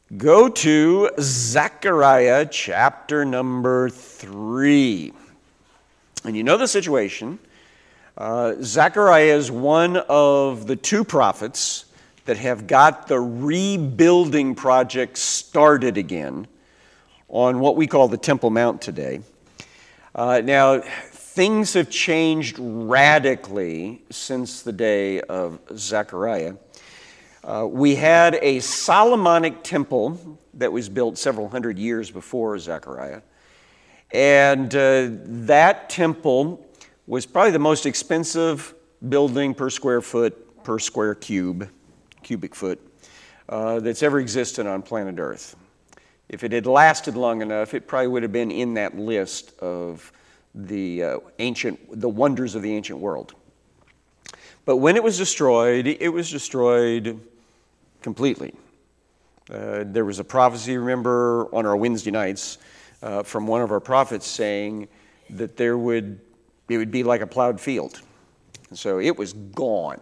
Go to Zechariah chapter number 3. And you know the situation. Zechariah is one of the two prophets that have got the rebuilding project started again on what we call the Temple Mount today. Now, things have changed radically since the day of Zechariah. We had a Solomonic temple that was built several hundred years before Zechariah. And that temple was probably the most expensive building per square foot, per square cubic foot, that's ever existed on planet Earth. If it had lasted long enough, it probably would have been in that list of the wonders of the ancient world. But when it was destroyed completely. There was a prophecy, remember, on our Wednesday nights from one of our prophets saying that it would be like a plowed field. And so it was gone.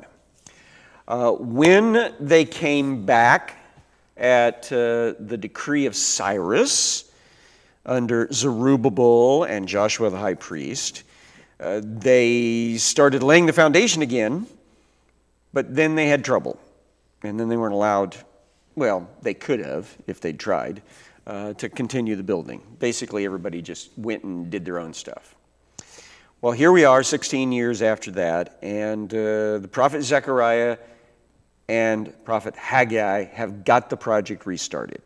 When they came back at the decree of Cyrus under Zerubbabel and Joshua the high priest, they started laying the foundation again, but then they had trouble. And then they weren't allowed, well, they could have if they'd tried, to continue the building. Basically, everybody just went and did their own stuff. Well, here we are 16 years after that, and the prophet Zechariah and prophet Haggai have got the project restarted.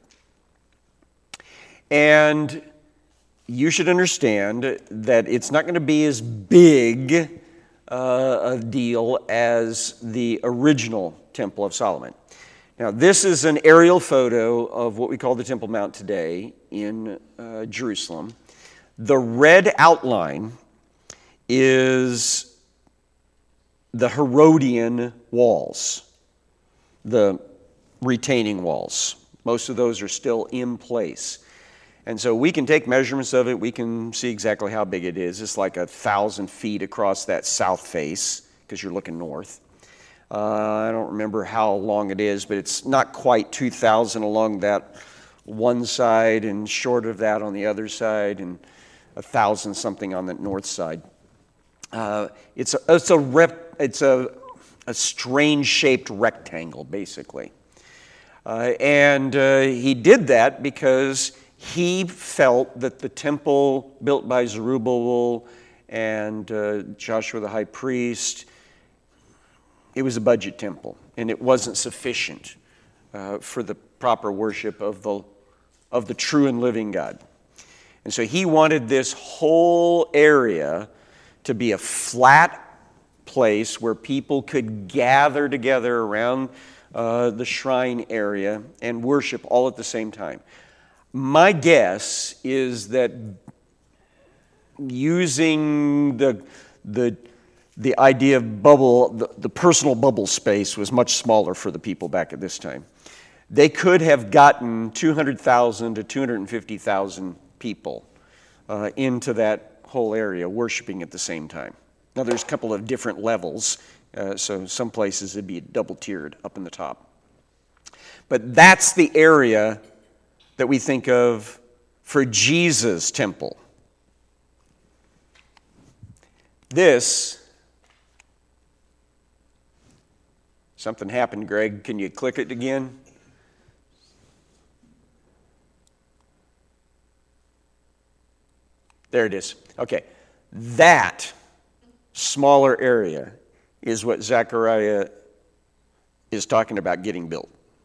And you should understand that it's not going to be as big a deal as the original Temple of Solomon. Now, this is an aerial photo of what we call the Temple Mount today in Jerusalem. The red outline is the Herodian walls, the retaining walls. Most of those are still in place. And so we can take measurements of it. We can see exactly how big it is. It's like 1,000 feet across that south face because you're looking north. I don't remember how long it is, but it's not quite 2,000 along that one side and short of that on the other side and 1,000 something on the north side. It's a strange shaped rectangle, basically. And he did that because he felt that the temple built by Zerubbabel and Joshua the high priest, it was a budget temple, and it wasn't sufficient for the proper worship of the true and living God. And so he wanted this whole area to be a flat place where people could gather together around the shrine area and worship all at the same time. My guess is that using the idea of bubble, the personal bubble space was much smaller for the people back at this time. They could have gotten 200,000 to 250,000 people into that whole area worshiping at the same time. Now there's a couple of different levels, so some places it'd be double tiered up in the top. But that's the area that we think of for Jesus' temple. Something happened, Greg. Can you click it again? There it is. Okay. That smaller area is what Zechariah is talking about getting built.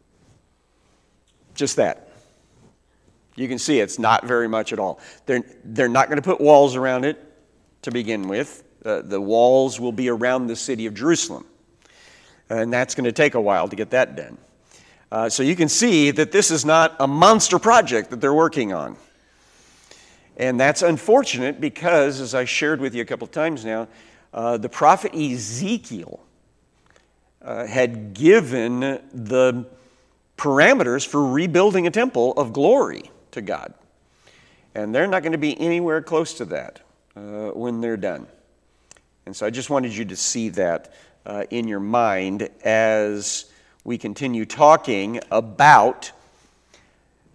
Just that. You can see it's not very much at all. They're not going to put walls around it to begin with. The walls will be around the city of Jerusalem. And that's going to take a while to get that done. So you can see that this is not a monster project that they're working on. And that's unfortunate because, as I shared with you a couple of times now, the prophet Ezekiel had given the parameters for rebuilding a temple of glory to God. And they're not going to be anywhere close to that when they're done. And so I just wanted you to see that in your mind as we continue talking about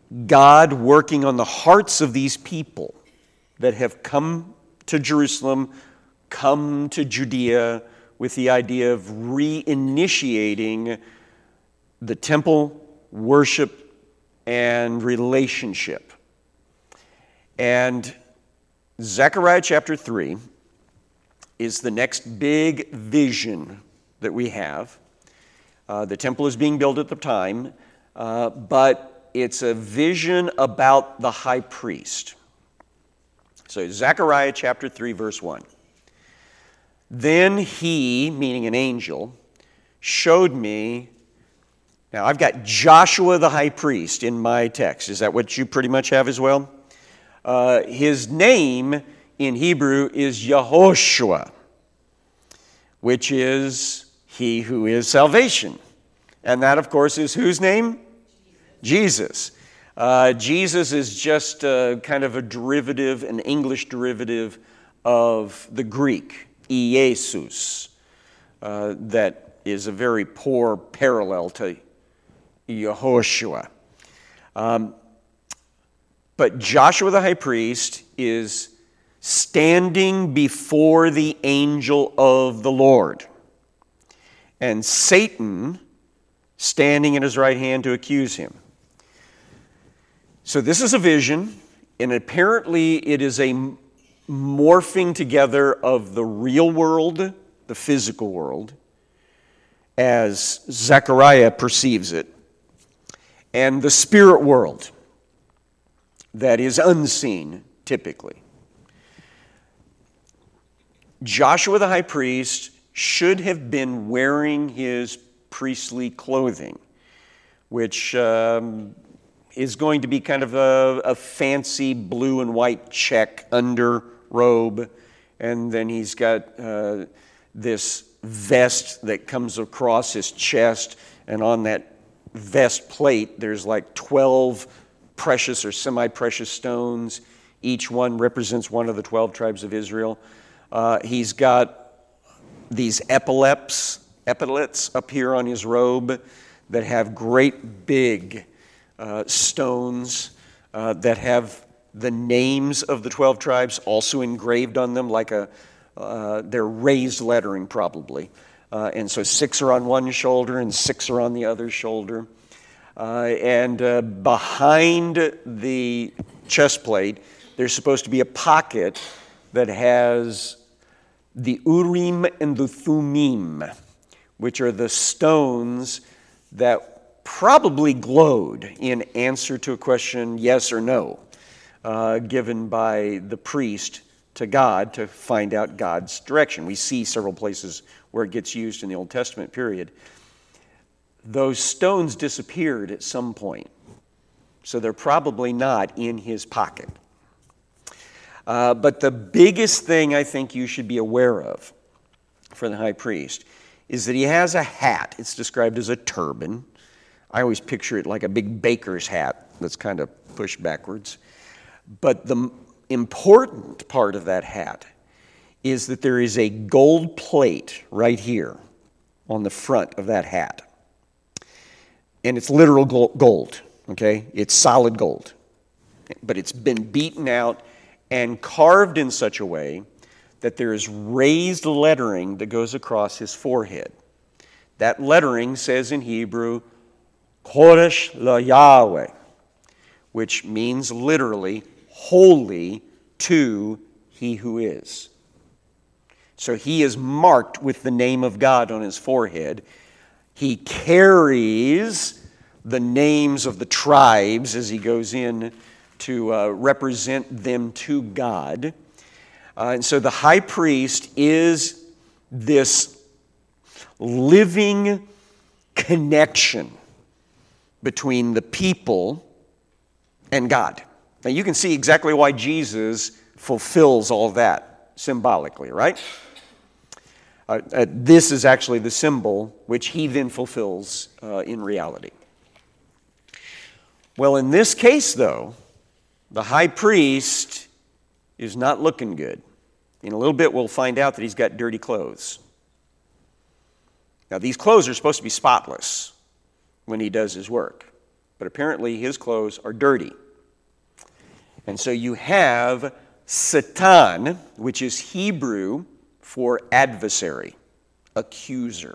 God working on the hearts of these people that have come to Jerusalem, come to Judea with the idea of reinitiating the temple worship and relationship. And Zechariah chapter 3 is the next big vision that we have. The temple is being built at the time, but it's a vision about the high priest. So Zechariah chapter 3, verse 1. Then he, meaning an angel, showed me. Now I've got Joshua the high priest in my text. Is that what you pretty much have as well? His name in Hebrew is Yehoshua, which is he who is salvation. And that, of course, is whose name? Jesus. Jesus is just kind of a derivative, an English derivative of the Greek, Iesus. That is a very poor parallel to Yehoshua. But Joshua the high priest is standing before the angel of the Lord, and Satan standing at his right hand to accuse him. So this is a vision, and apparently it is a morphing together of the real world, the physical world, as Zechariah perceives it, and the spirit world that is unseen typically. Joshua the high priest should have been wearing his priestly clothing, which is going to be kind of a fancy blue and white check under robe, and then he's got this vest that comes across his chest, and on that vest plate there's like 12 precious or semi-precious stones. Each one represents one of the 12 tribes of Israel. He's got these epaulets up here on his robe that have great big stones that have the names of the 12 tribes also engraved on them, like they're raised lettering probably. And so 6 are on one shoulder and 6 are on the other shoulder. And behind the chest plate, there's supposed to be a pocket that has the Urim and the Thummim, which are the stones that probably glowed in answer to a question, yes or no, given by the priest to God to find out God's direction. We see several places where it gets used in the Old Testament period. Those stones disappeared at some point, so they're probably not in his pocket. But the biggest thing I think you should be aware of for the high priest is that he has a hat. It's described as a turban. I always picture it like a big baker's hat that's kind of pushed backwards. But the important part of that hat is that there is a gold plate right here on the front of that hat. And it's literal gold, okay? It's solid gold. But it's been beaten out and carved in such a way that there is raised lettering that goes across his forehead. That lettering says in Hebrew, Kodesh LaYahweh, which means literally, holy to he who is. So he is marked with the name of God on his forehead. He carries the names of the tribes as he goes in to represent them to God. And so the high priest is this living connection between the people and God. Now you can see exactly why Jesus fulfills all of that symbolically, right? This is actually the symbol which he then fulfills in reality. Well, in this case, though, the high priest is not looking good. In a little bit, we'll find out that he's got dirty clothes. Now, these clothes are supposed to be spotless when he does his work. but apparently his clothes are dirty. And so you have Satan, which is Hebrew for adversary, accuser.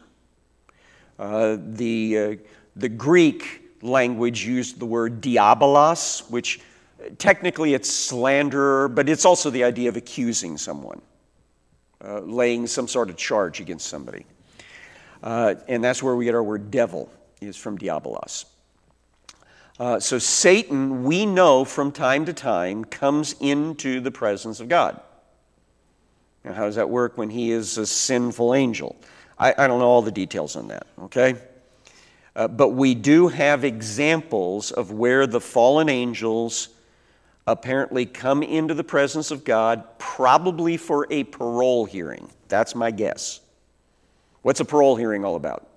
The Greek language used the word diabolos, which technically it's slanderer, but it's also the idea of accusing someone, laying some sort of charge against somebody. And that's where we get our word devil, is from diabolos. So Satan, we know from time to time, comes into the presence of God. Now, how does that work when he is a sinful angel? I don't know all the details on that, okay? But we do have examples of where the fallen angels apparently come into the presence of God, probably for a parole hearing. That's my guess. What's a parole hearing all about?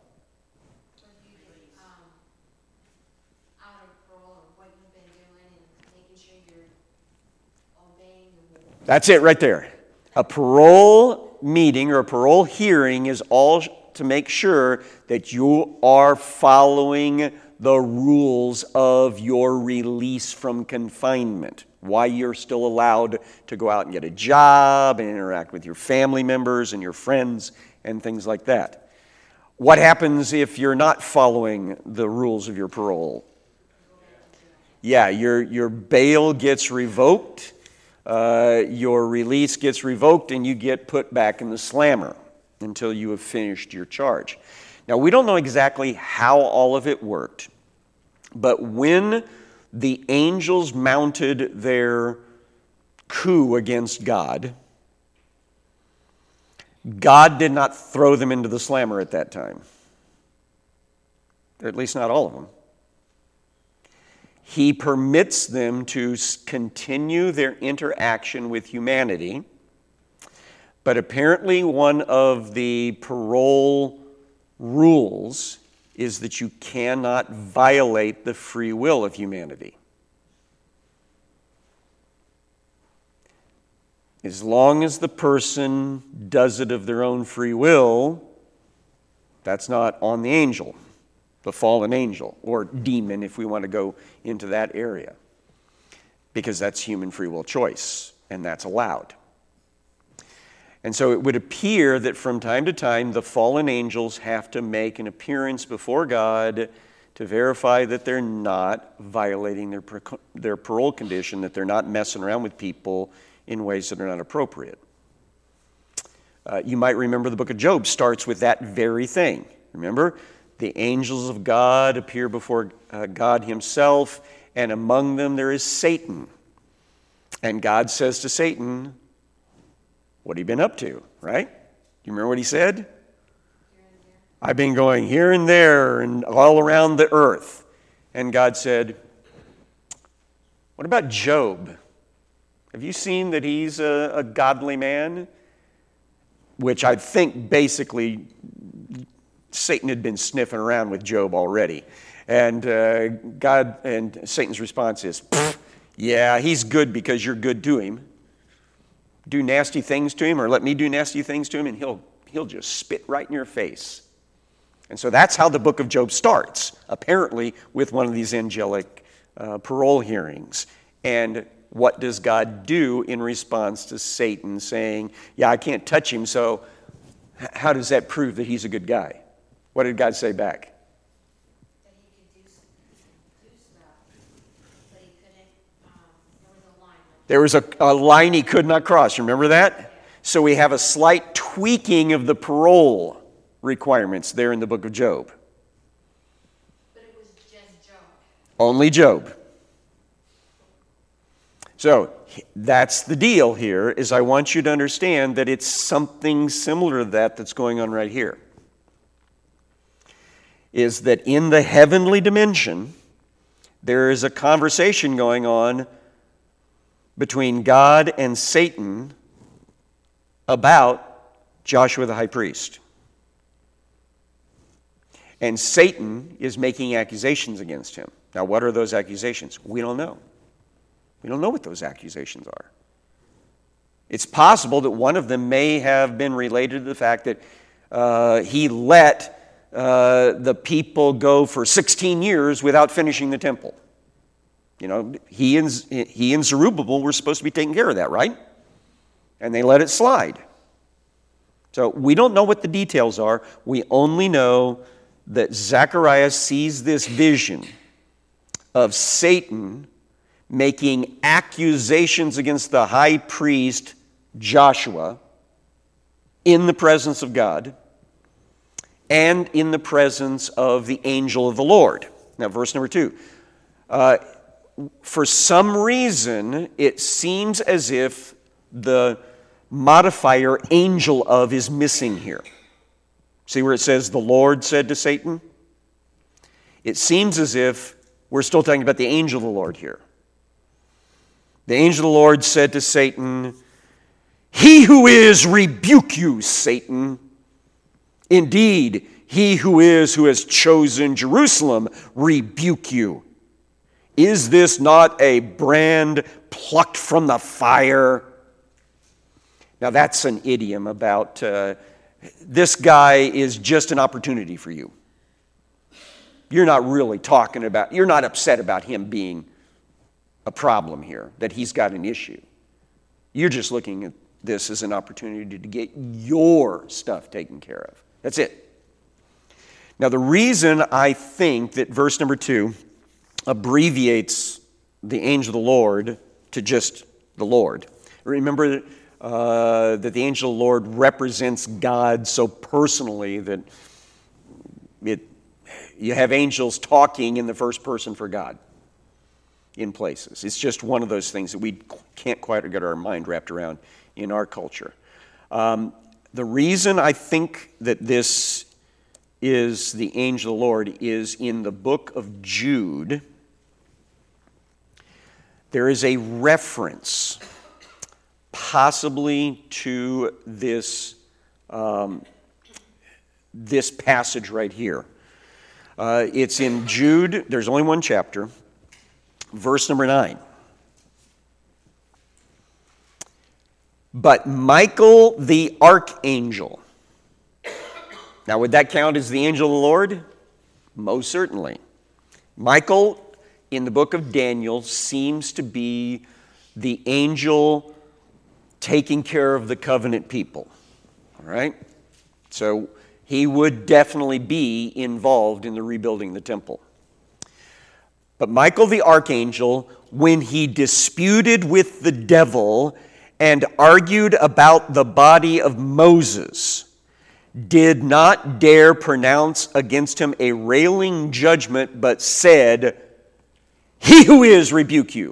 That's it right there. A parole meeting or a parole hearing is all to make sure that you are following the rules of your release from confinement. Why you're still allowed to go out and get a job and interact with your family members and your friends and things like that. What happens if you're not following the rules of your parole? Yeah, your bail gets revoked. Your release gets revoked and you get put back in the slammer until you have finished your charge. Now, we don't know exactly how all of it worked, but when the angels mounted their coup against God, God did not throw them into the slammer at that time. Or at least not all of them. He permits them to continue their interaction with humanity, but apparently one of the parole rules is that you cannot violate the free will of humanity. As long as the person does it of their own free will, that's not on the angel. The fallen angel, or demon if we want to go into that area, because that's human free will choice, and that's allowed. And so it would appear that from time to time the fallen angels have to make an appearance before God to verify that they're not violating their parole condition, that they're not messing around with people in ways that are not appropriate. You might remember the book of Job starts with that very thing. Remember? The angels of God appear before God himself, and among them there is Satan. And God says to Satan, what have you been up to, right? You remember what he said? I've been going here and there and all around the earth. And God said, what about Job? Have you seen that he's a godly man? Which I think basically Satan had been sniffing around with Job already. And God and Satan's response is, yeah, he's good because you're good to him. Do nasty things to him, or let me do nasty things to him, and he'll just spit right in your face. And so that's how the book of Job starts, apparently with one of these angelic parole hearings. And what does God do in response to Satan saying, yeah, I can't touch him, so how does that prove that he's a good guy? What did God say back? That he could do stuff, but he couldn't, there was a line. There was a line he could not cross. Remember that? So we have a slight tweaking of the parole requirements there in the book of Job. But it was just Job. Only Job. So that's the deal here, is I want you to understand that it's something similar to that that's going on right here. Is that in the heavenly dimension, there is a conversation going on between God and Satan about Joshua the high priest. And Satan is making accusations against him. Now, what are those accusations? We don't know. We don't know what those accusations are. It's possible that one of them may have been related to the fact that he let the people go for 16 years without finishing the temple. You know, he and Zerubbabel were supposed to be taking care of that, right? And they let it slide. So we don't know what the details are. We only know that Zechariah sees this vision of Satan making accusations against the high priest Joshua in the presence of God and in the presence of the angel of the Lord. Now, verse number 2. For some reason, it seems as if the modifier angel of is missing here. See where it says, the Lord said to Satan? It seems as if we're still talking about the angel of the Lord here. The angel of the Lord said to Satan, he who is, rebuke you, Satan. Indeed, he who has chosen Jerusalem, rebuke you. Is this not a brand plucked from the fire? Now that's an idiom about this guy is just an opportunity for you. You're not upset about him being a problem here, that he's got an issue. You're just looking at this as an opportunity to get your stuff taken care of. That's it. Now the reason I think that verse number 2 abbreviates the angel of the Lord to just the Lord. Remember that the angel of the Lord represents God so personally that you have angels talking in the first person for God in places. It's just one of those things that we can't quite get our mind wrapped around in our culture. The reason I think that this is the angel of the Lord is in the book of Jude. There is a reference possibly to this passage right here. It's in Jude. There's only one chapter. Verse number 9. But Michael the archangel. Now, would that count as the angel of the Lord? Most certainly. Michael, in the book of Daniel, seems to be the angel taking care of the covenant people. All right? So he would definitely be involved in the rebuilding of the temple. But Michael the archangel, when he disputed with the devil and argued about the body of Moses, did not dare pronounce against him a railing judgment, but said, he who is, rebuke you.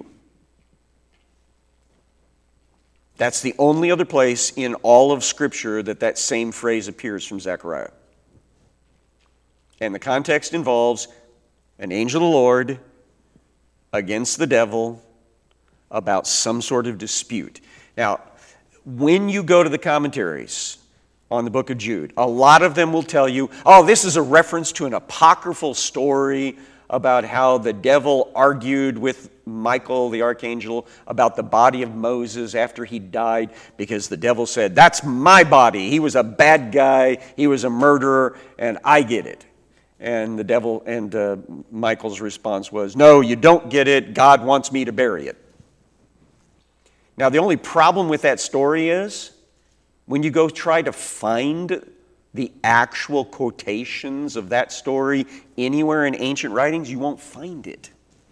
That's the only other place in all of Scripture that same phrase appears from Zechariah. And the context involves an angel of the Lord against the devil about some sort of dispute. Now, when you go to the commentaries on the book of Jude, a lot of them will tell you, oh, this is a reference to an apocryphal story about how the devil argued with Michael the archangel about the body of Moses after he died, because the devil said, that's my body. He was a bad guy. He was a murderer, and I get it. And the devil and Michael's response was, no, you don't get it. God wants me to bury it. Now, the only problem with that story is when you go try to find the actual quotations of that story anywhere in ancient writings, you won't find it.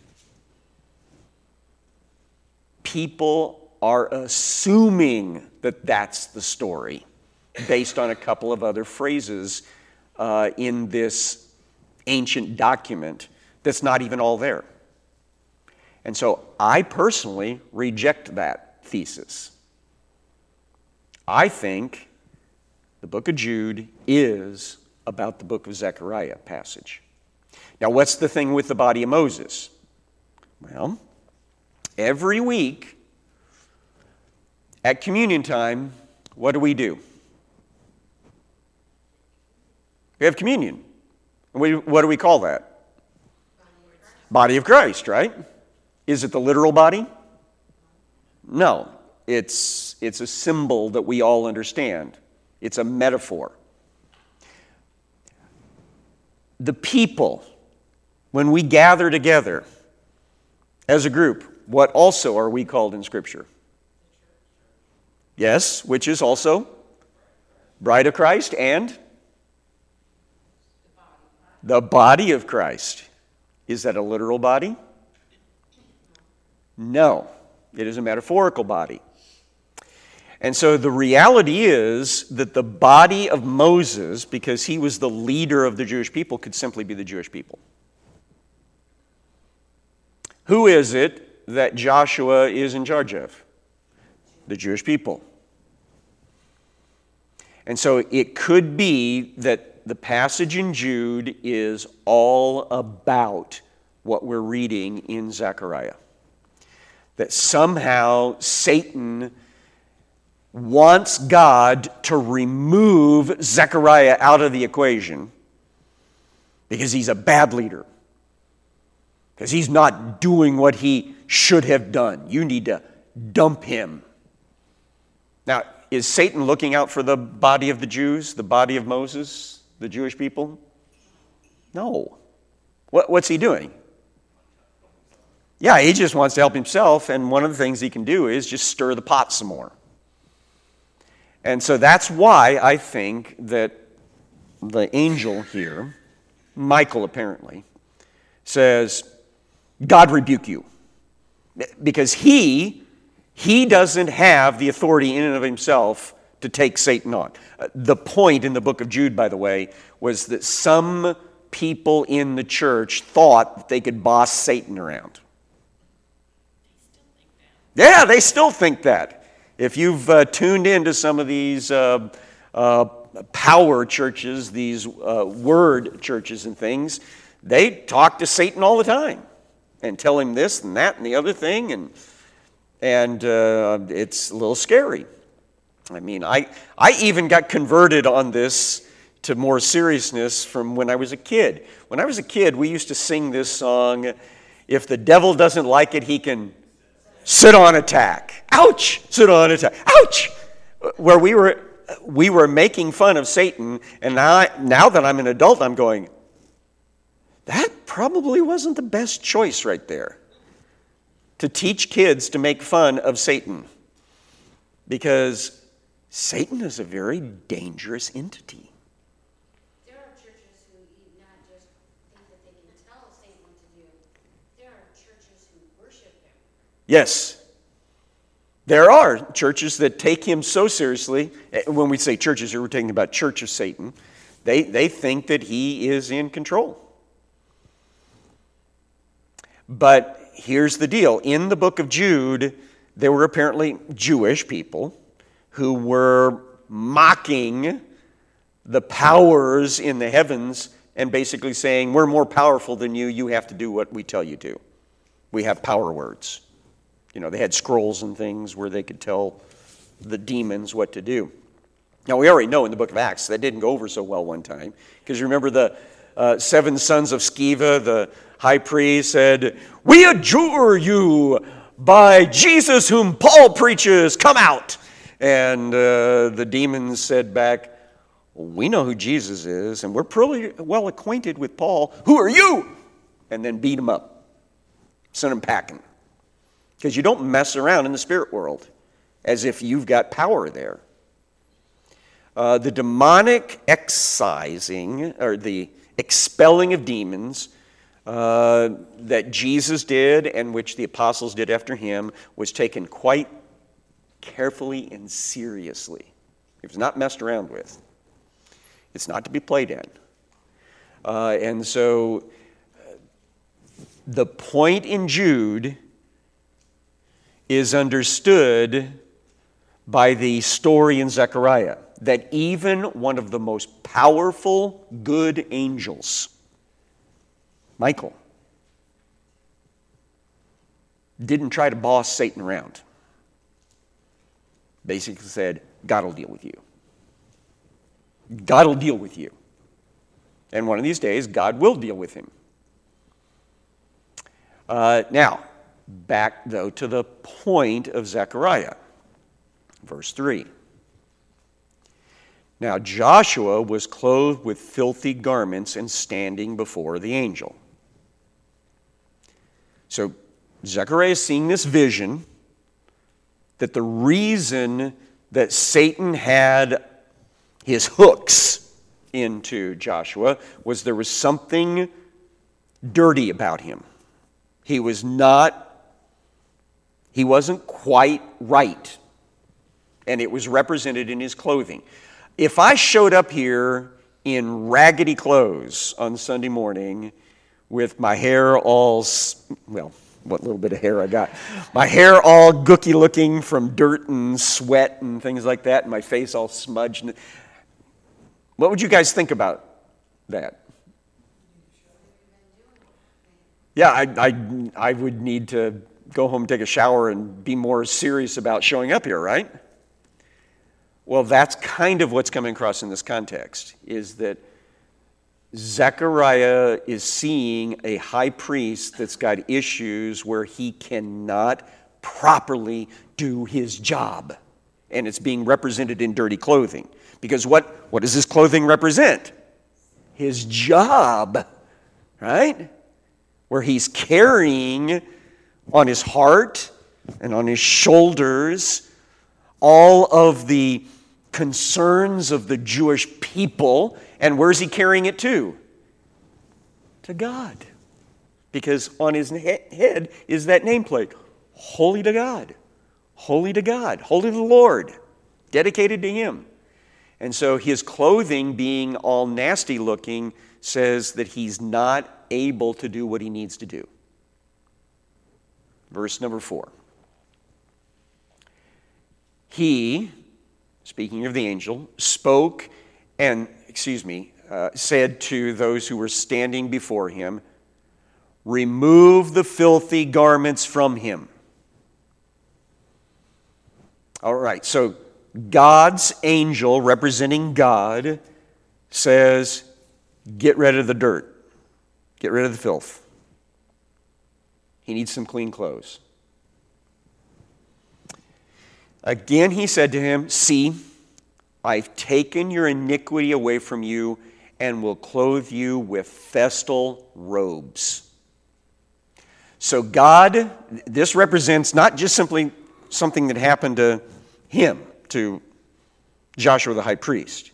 People are assuming that that's the story based on a couple of other phrases in this ancient document that's not even all there. And so I personally reject that thesis. I think the book of Jude is about the book of Zechariah passage. Now, what's the thing with the body of Moses? Well, every week at communion time, what do? We have communion. What do we call that? Body of Christ, right? Is it the literal body? No. It's a symbol that we all understand. It's a metaphor. the people, when we gather together as a group, what also are we called in Scripture? Yes, which is also bride of Christ and the body of Christ. Is that a literal body? No, it is a metaphorical body. And so the reality is that the body of Moses, because he was the leader of the Jewish people, could simply be the Jewish people. Who is it that Joshua is in charge of? The Jewish people. And so it could be that the passage in Jude is all about what we're reading in Zechariah. That somehow Satan wants God to remove Zechariah out of the equation because he's a bad leader. Because he's not doing what he should have done. You need to dump him. Now, is Satan looking out for the body of the Jews, the body of Moses, the Jewish people? No. What's he doing? Yeah, he just wants to help himself, and one of the things he can do is just stir the pot some more. And so that's why I think that the angel here, Michael apparently, says, God rebuke you. Because he doesn't have the authority in and of himself to take Satan on. The point in the book of Jude, by the way, was that some people in the church thought that they could boss Satan around. Yeah, they still think that. If you've tuned into some of these power churches, these word churches and things, they talk to Satan all the time and tell him this and that and the other thing, and it's a little scary. I mean, I even got converted on this to more seriousness from when I was a kid. When I was a kid, we used to sing this song, if the devil doesn't like it, he can sit on attack. Ouch! Sit on attack. Ouch! Where we were making fun of Satan, and now that I'm an adult, I'm going, that probably wasn't the best choice right there. To teach kids to make fun of Satan. Because Satan is a very dangerous entity. There are churches who not just think that they can tell Satan what to do. There are churches who worship him. Yes. There are churches that take him so seriously. When we say churches here, we're talking about Church of Satan. They think that he is in control. But here's the deal. In the book of Jude, there were apparently Jewish people who were mocking the powers in the heavens and basically saying, we're more powerful than you. You have to do what we tell you to. We have power words. You know, they had scrolls and things where they could tell the demons what to do. Now, we already know in the book of Acts that didn't go over so well one time. Because remember the 7 sons of Sceva, the high priest, said, we adjure you by Jesus whom Paul preaches, come out. And the demons said back, we know who Jesus is, and we're pretty well acquainted with Paul. Who are you? And then beat him up. Sent him packing. Because you don't mess around in the spirit world as if you've got power there. The demonic excising, or the expelling of demons that Jesus did and which the apostles did after him was taken quite carefully and seriously. It was not messed around with. It's not to be played at. And so the point in Jude is understood by the story in Zechariah that even one of the most powerful good angels, Michael, didn't try to boss Satan around. Basically said, God will deal with you. God will deal with you. And one of these days, God will deal with him. Now, back, though, to the point of Zechariah. Verse 3. Now Joshua was clothed with filthy garments and standing before the angel. So Zechariah is seeing this vision that the reason that Satan had his hooks into Joshua was there was something dirty about him. He wasn't quite right. And it was represented in his clothing. If I showed up here in raggedy clothes on Sunday morning with my hair all, well, what little bit of hair I got, my hair all gooky looking from dirt and sweat and things like that, and my face all smudged, what would you guys think about that? Yeah, I would need to go home and take a shower and be more serious about showing up here, right? Well, that's kind of what's coming across in this context, is that Zechariah is seeing a high priest that's got issues where he cannot properly do his job. And it's being represented in dirty clothing. Because what does his clothing represent? His job, right? Where he's carrying on his heart and on his shoulders all of the concerns of the Jewish people. And where's he carrying it to? To God. Because on his head is that nameplate, Holy to God, Holy to God, Holy to the Lord, dedicated to Him. And so his clothing being all nasty looking says that he's not able to do what he needs to do. Verse number 4. He, speaking of the angel, spoke and, said to those who were standing before him, remove the filthy garments from him. All right, so God's angel, representing God, says, get rid of the dirt. Get rid of the filth. He needs some clean clothes. Again he said to him, see, I've taken your iniquity away from you and will clothe you with festal robes. So God, this represents not just simply something that happened to him, to Joshua the high priest.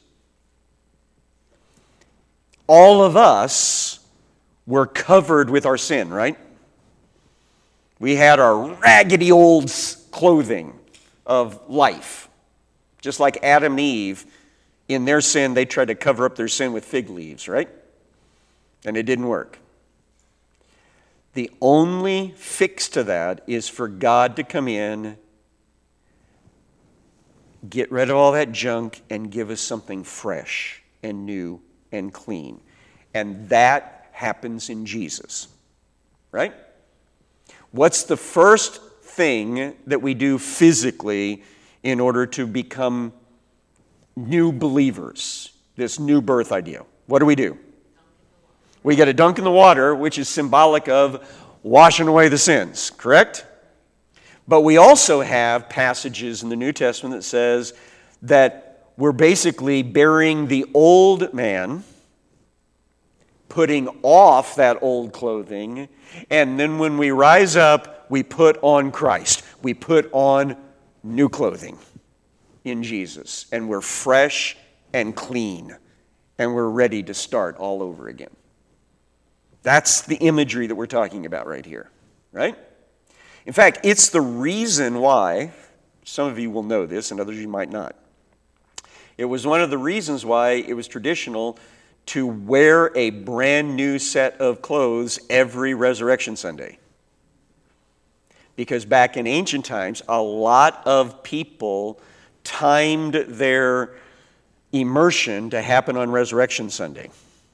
All of us were covered with our sin, right? We had our raggedy old clothing of life. Just like Adam and Eve, in their sin, they tried to cover up their sin with fig leaves, right? And it didn't work. The only fix to that is for God to come in, get rid of all that junk, and give us something fresh and new and clean. And that happens in Jesus, right? What's the first thing that we do physically in order to become new believers, this new birth idea? What do? We get a dunk in the water, which is symbolic of washing away the sins, correct? But we also have passages in the New Testament that says that we're basically burying the old man, putting off that old clothing, and then when we rise up, we put on Christ. We put on new clothing in Jesus, and we're fresh and clean, and we're ready to start all over again. That's the imagery that we're talking about right here, right? In fact, it's the reason why, some of you will know this and others you might not. It was one of the reasons why it was traditional to wear a brand new set of clothes every Resurrection Sunday. Because back in ancient times, a lot of people timed their immersion to happen on Resurrection Sunday.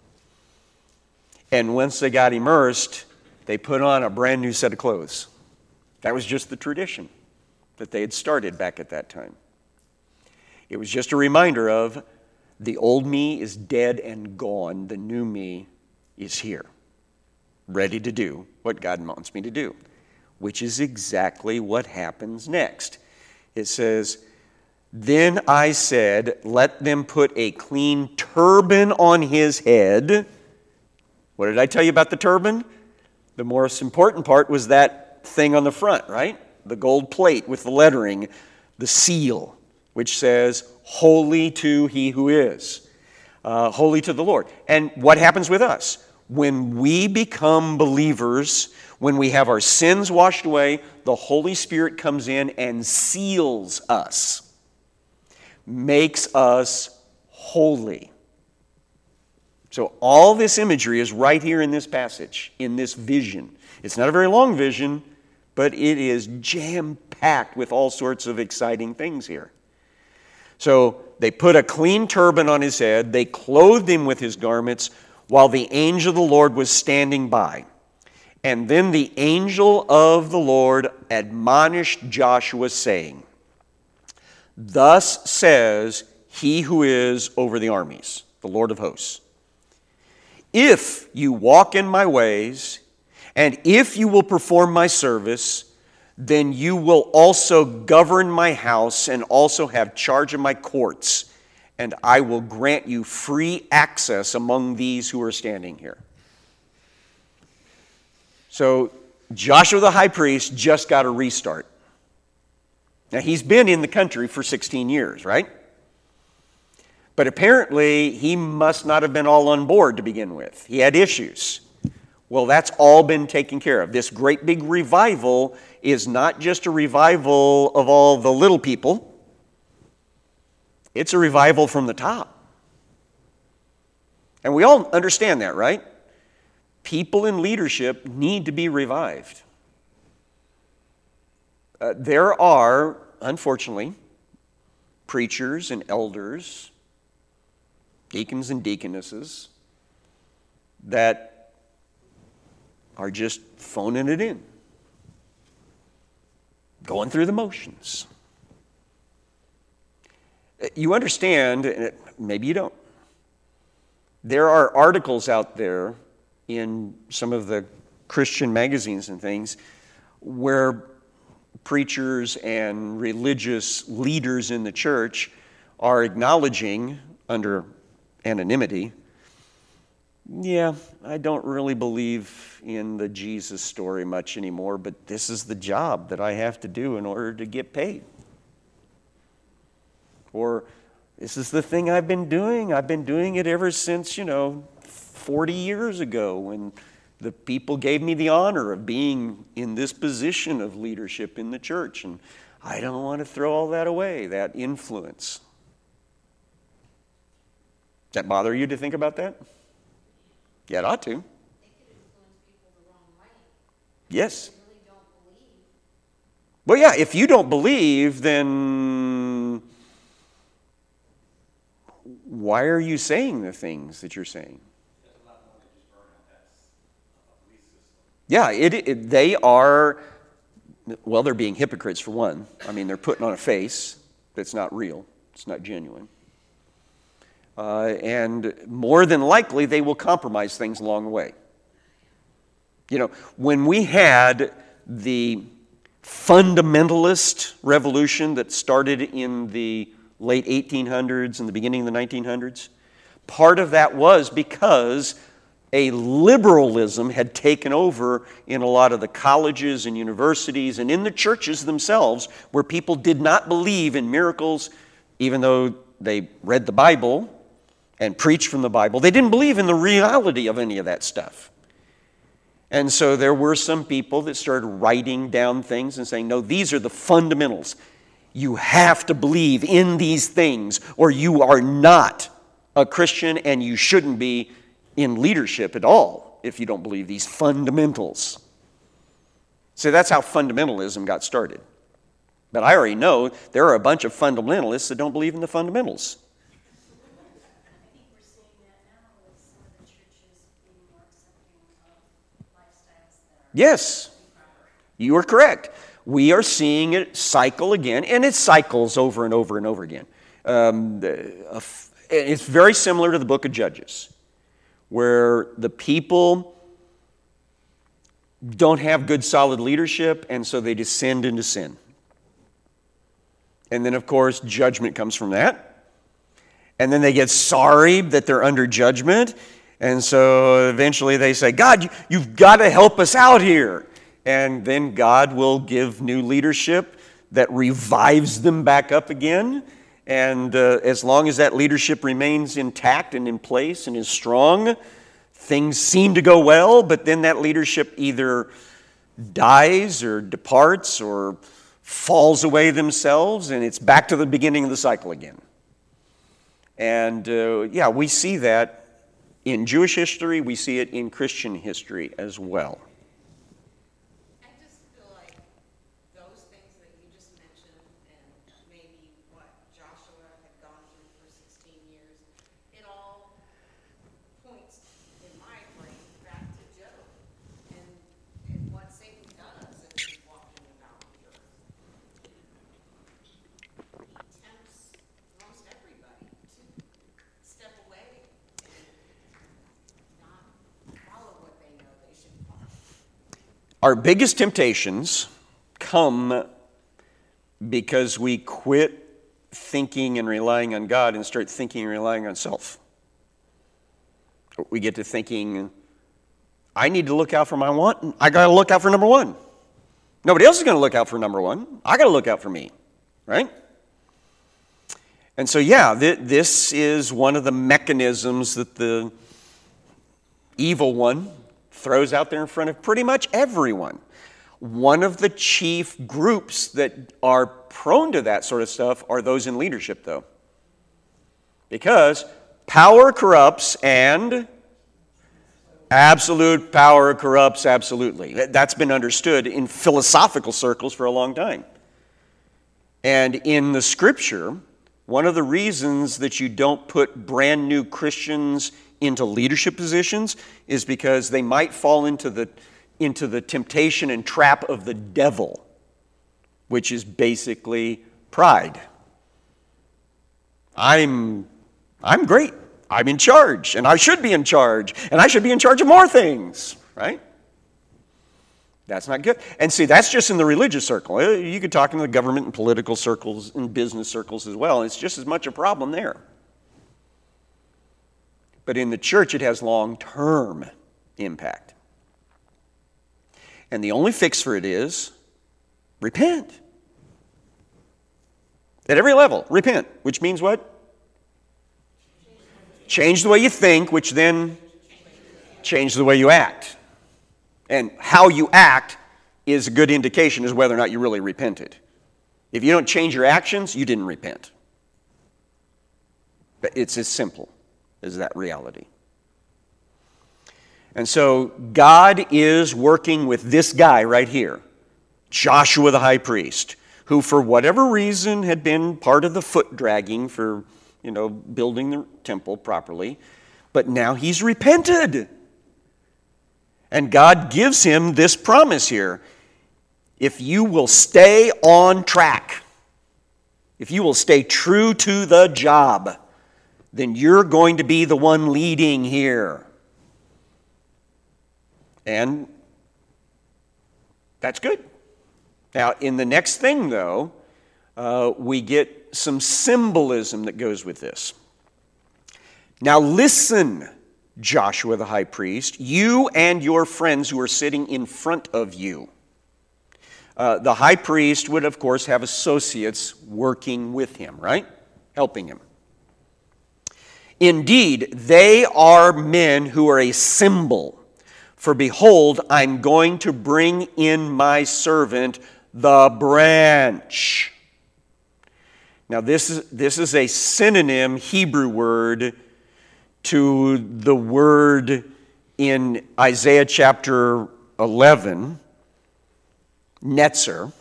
And once they got immersed, they put on a brand new set of clothes. That was just the tradition that they had started back at that time. It was just a reminder of the old me is dead and gone. The new me is here, ready to do what God wants me to do, which is exactly what happens next. It says, Then I said, let them put a clean turban on his head. What did I tell you about the turban? The most important part was that thing on the front, right? The gold plate with the lettering, the seal, which says, holy to he who is, holy to the Lord. And what happens with us? When we become believers, when we have our sins washed away, the Holy Spirit comes in and seals us, makes us holy. So all this imagery is right here in this passage, in this vision. It's not a very long vision, but it is jam-packed with all sorts of exciting things here. So they put a clean turban on his head. They clothed him with his garments while the angel of the Lord was standing by. And then the angel of the Lord admonished Joshua, saying, thus says he who is over the armies, the Lord of hosts, if you walk in my ways, and if you will perform my service, then you will also govern my house and also have charge of my courts, and I will grant you free access among these who are standing here. So Joshua the high priest just got a restart. Now he's been in the country for 16 years, right? But apparently he must not have been all on board to begin with. He had issues. Well, that's all been taken care of. This great big revival is not just a revival of all the little people. It's a revival from the top. And we all understand that, right? People in leadership need to be revived. There are, unfortunately, preachers and elders, deacons and deaconesses, that are just phoning it in, going through the motions. You understand, maybe you don't. There are articles out there in some of the Christian magazines and things where preachers and religious leaders in the church are acknowledging under anonymity, yeah, I don't really believe in the Jesus story much anymore, but this is the job that I have to do in order to get paid. Or this is the thing I've been doing. I've been doing it ever since, 40 years ago when the people gave me the honor of being in this position of leadership in the church. And I don't want to throw all that away, that influence. Does that bother you to think about that? Yeah, it ought to. They could influence people the wrong way. Yes. They really don't believe. Well, yeah, if you don't believe, then why are you saying the things that you're saying? Yeah, they are, well, they're being hypocrites for one. I mean, they're putting on a face that's not real. It's not genuine. And more than likely, they will compromise things along the way. When we had the fundamentalist revolution that started in the late 1800s and the beginning of the 1900s, part of that was because a liberalism had taken over in a lot of the colleges and universities and in the churches themselves, where people did not believe in miracles, even though they read the Bible and preached from the Bible. They didn't believe in the reality of any of that stuff. And so there were some people that started writing down things and saying, no, these are the fundamentals. You have to believe in these things, or you are not a Christian, and you shouldn't be in leadership at all if you don't believe these fundamentals. So that's how fundamentalism got started. But I already know there are a bunch of fundamentalists that don't believe in the fundamentals. I think we're seeing that now with some of the churches being more accepting of lifestyles that are Yes, improper. you are correct. We are seeing it cycle again, and it cycles over and over and over again. It's very similar to the book of Judges, where the people don't have good solid leadership, and so they descend into sin. And then, of course, judgment comes from that. And then they get sorry that they're under judgment. And so eventually they say, God, you've got to help us out here. And then God will give new leadership that revives them back up again. And as long as that leadership remains intact and in place and is strong, things seem to go well. But then that leadership either dies or departs or falls away themselves, and it's back to the beginning of the cycle again. And we see that in Jewish history. We see it in Christian history as well. I just feel like those things that you just mentioned, and maybe what Joshua had gone through for 16 years, it all points in my brain back to Job and what Satan does as he's walking about the earth. He tempts most everybody to step away and not follow what they know they should follow. Our biggest temptations come because we quit thinking and relying on God and start thinking and relying on self. We get to thinking, I need to look out for my want. I got to look out for number one. Nobody else is going to look out for number one. I got to look out for me, right? And so, this is one of the mechanisms that the evil one throws out there in front of pretty much everyone. One of the chief groups that are prone to that sort of stuff are those in leadership, though. Because power corrupts and absolute power corrupts absolutely. That's been understood in philosophical circles for a long time. And in the Scripture, one of the reasons that you don't put brand new Christians into leadership positions is because they might fall into the temptation and trap of the devil, which is basically pride. I'm great. I'm in charge, and I should be in charge, and I should be in charge of more things, right? That's not good. And see, that's just in the religious circle. You could talk in the government and political circles and business circles as well, and it's just as much a problem there. But in the church, it has long-term impact. And the only fix for it is repent. At every level, repent, which means what? Change the way you think, which then change the way you act. And how you act is a good indication as whether or not you really repented. If you don't change your actions, you didn't repent. But it's as simple as that reality. And so God is working with this guy right here, Joshua the high priest, who for whatever reason had been part of the foot dragging for, building the temple properly, but now he's repented. And God gives him this promise here. If you will stay on track, if you will stay true to the job, then you're going to be the one leading here. And that's good. Now, in the next thing, though, we get some symbolism that goes with this. Now listen, Joshua the high priest, you and your friends who are sitting in front of you. The high priest would, of course, have associates working with him, right? Helping him. Indeed, they are men who are a symbol. For behold, I'm going to bring in my servant, the branch. Now, this is a synonym Hebrew word to the word in Isaiah chapter 11, Netzer,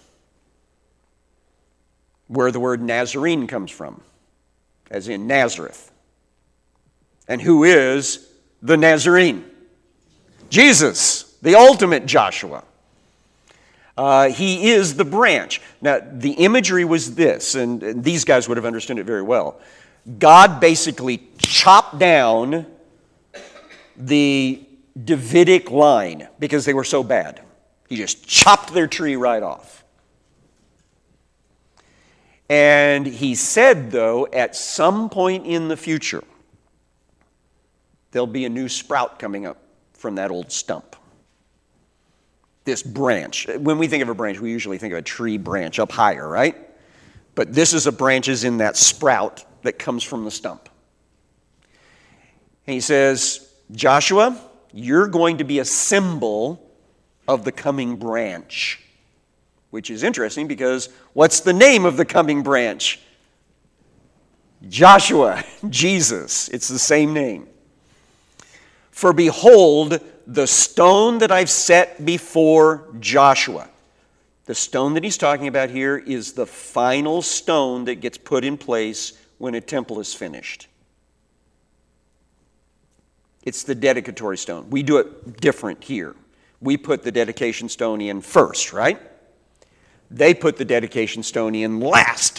where the word Nazarene comes from, as in Nazareth. And who is the Nazarene? Jesus, the ultimate Joshua. He is the branch. Now, the imagery was this, and these guys would have understood it very well. God basically chopped down the Davidic line because they were so bad. He just chopped their tree right off. And he said, though, at some point in the future, there'll be a new sprout coming up from that old stump. This branch. When we think of a branch, we usually think of a tree branch up higher, right? But this is a branch is in that sprout that comes from the stump. And he says, Joshua, you're going to be a symbol of the coming branch. Which is interesting because what's the name of the coming branch? Joshua, Jesus. It's the same name. For behold, the stone that I've set before Joshua. The stone that he's talking about here is the final stone that gets put in place when a temple is finished. It's the dedicatory stone. We do it different here. We put the dedication stone in first, right? They put the dedication stone in last.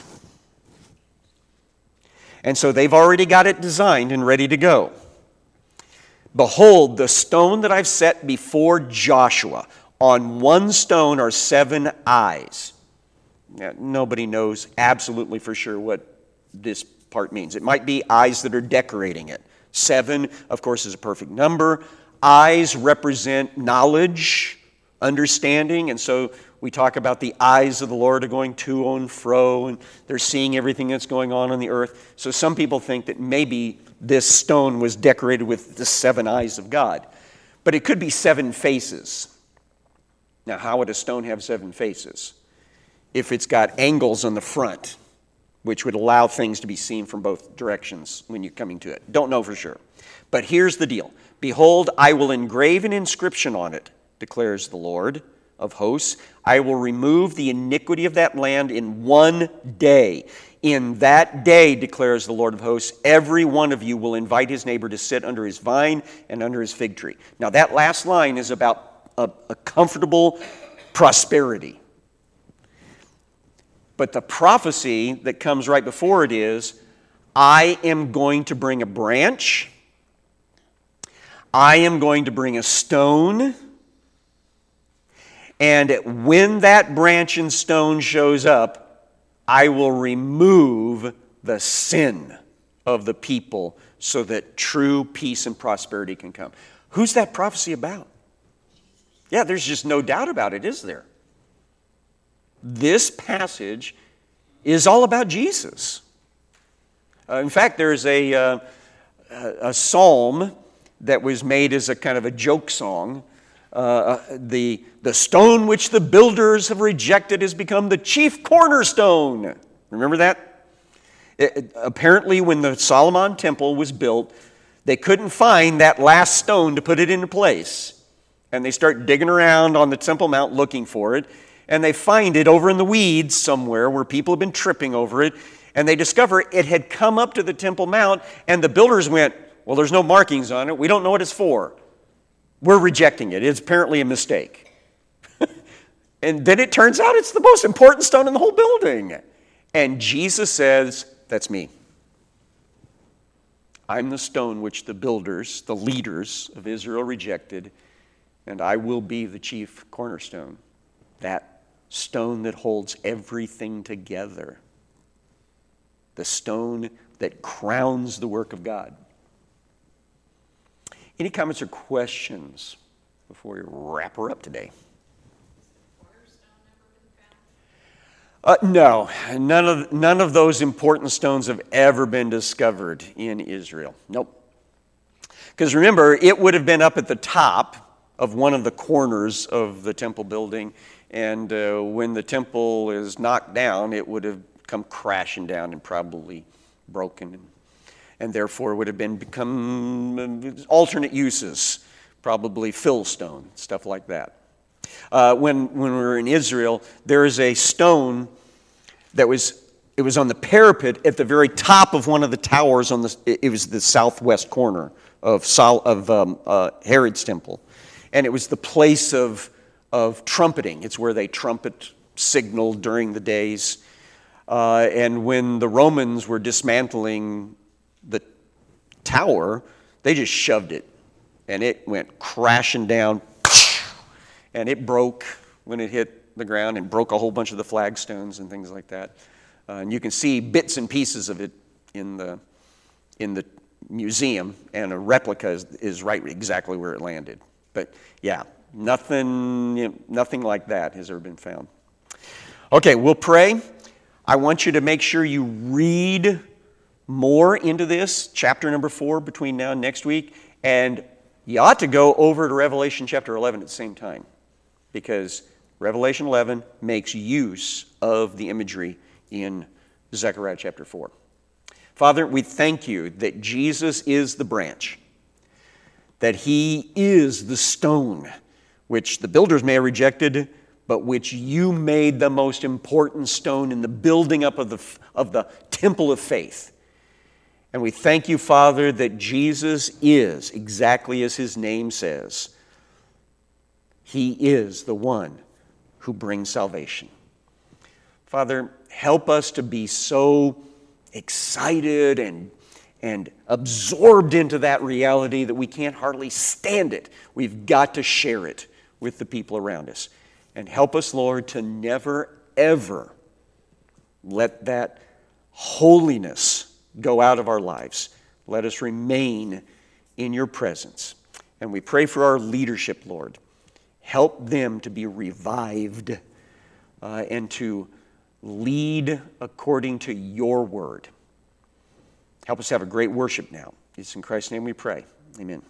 And so they've already got it designed and ready to go. Behold, the stone that I've set before Joshua. On one stone are 7 eyes. Now, nobody knows absolutely for sure what this part means. It might be eyes that are decorating it. 7, of course, is a perfect number. Eyes represent knowledge, understanding, and so we talk about the eyes of the Lord are going to and fro, and they're seeing everything that's going on the earth. So some people think that maybe this stone was decorated with the 7 eyes of God. But it could be 7 faces. Now, how would a stone have 7 faces? If it's got angles on the front, which would allow things to be seen from both directions when you're coming to it. Don't know for sure. But here's the deal. Behold, I will engrave an inscription on it, declares the Lord of hosts. I will remove the iniquity of that land in one day. In that day, declares the Lord of hosts, every one of you will invite his neighbor to sit under his vine and under his fig tree. Now that last line is about a comfortable prosperity. But the prophecy that comes right before it is, I am going to bring a branch. I am going to bring a stone. And when that branch and stone shows up, I will remove the sin of the people so that true peace and prosperity can come. Who's that prophecy about? Yeah, there's just no doubt about it, is there? This passage is all about Jesus. In fact, there's a psalm that was made as a kind of a joke song. The stone which the builders have rejected has become the chief cornerstone. Remember that? Apparently, when the Solomon temple was built, they couldn't find that last stone to put it into place. And they start digging around on the Temple Mount looking for it. And they find it over in the weeds somewhere where people have been tripping over it. And they discover it had come up to the Temple Mount. And the builders went, well, there's no markings on it. We don't know what it's for. We're rejecting it. It's apparently a mistake. And then it turns out it's the most important stone in the whole building. And Jesus says, that's me. I'm the stone which the builders, the leaders of Israel rejected, and I will be the chief cornerstone. That stone that holds everything together. The stone that crowns the work of God. Any comments or questions before we wrap her up today? No, none of those important stones have ever been discovered in Israel. Nope. Because remember, it would have been up at the top of one of the corners of the temple building, and when the temple is knocked down, it would have come crashing down and probably broken, and therefore would have become alternate uses, probably fill stone, stuff like that. When we were in Israel, there is a stone that was on the parapet at the very top of one of the towers it was the southwest corner of Herod's temple. And it was the place of trumpeting. It's where they trumpet signaled during the days. And when the Romans were dismantling the tower, they just shoved it. And it went crashing down. And it broke when it hit the ground and broke a whole bunch of the flagstones and things like that. And you can see bits and pieces of it in the museum, and a replica is right exactly where it landed. But yeah, nothing like that has ever been found. Okay, we'll pray. I want you to make sure you read more into this, chapter number 4, between now and next week. And you ought to go over to Revelation chapter 11 at the same time, because Revelation 11 makes use of the imagery in Zechariah chapter 4. Father, we thank you that Jesus is the branch, that he is the stone, which the builders may have rejected, but which you made the most important stone in the building up of the temple of faith. And we thank you, Father, that Jesus is, exactly as his name says, he is the one who brings salvation. Father, help us to be so excited and absorbed into that reality that we can't hardly stand it. We've got to share it with the people around us. And help us, Lord, to never, ever let that holiness go out of our lives. Let us remain in your presence. And we pray for our leadership, Lord. Help them to be revived and to lead according to your word. Help us have a great worship now. It's in Christ's name we pray. Amen.